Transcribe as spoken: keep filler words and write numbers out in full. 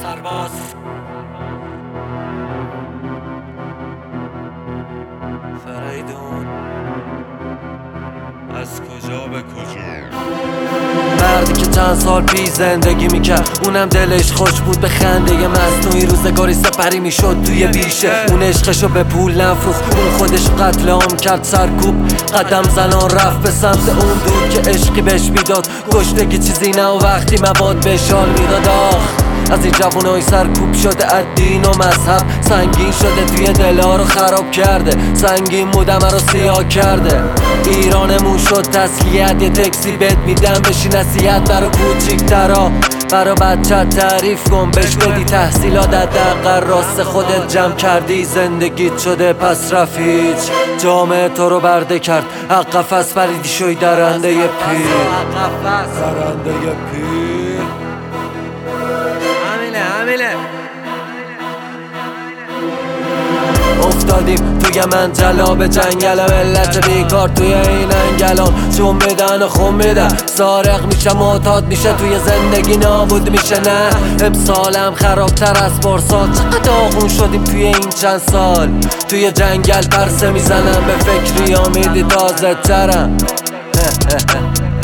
سرباز فریدون از کجا به کجا؟ مردی که چند سال پیش زندگی میکرد، اونم دلش خوش بود به خنده مصنوعی، روزگاری سپری میشد توی بیشه. اون عشقشو به پول نفروخت، اون خودش قتل عام کرد سرکوب. قدم زنان رفت به سمت اون دور که عشقی بهش میداد، گشتگی چیزی نه و وقتی مواد به شال میداد. آخ از این جوانای سرکوب شده از دین و مذهب، سنگین شده توی دلا رو خراب کرده، سنگین بودم رو سیاه کرده. ایرانمون شد تسلیت، یه تکسی بهت میدم بشی نصیحت برا کوچیکترا، برا بچه تعریف کن بهش بدی تحصیلات حداقل راست خودت جمع کردی، زندگیت شده پس رفیج. جامعه تو رو برده کرد، حق قفص پریدی شوی درنده ی پیر، درنده ی پیر. افتادیم توی منجلا به جنگل، ملت بیکار توی این انگلان چون میدن و خون میدن، سارق میشه معتاد میشه توی زندگی نابود میشه. نه امسالم خرابتر از پارسال، چقدر آخون شدیم توی این چند سال. توی جنگل پرسه میزنم به فکری امیدی تازه ترم.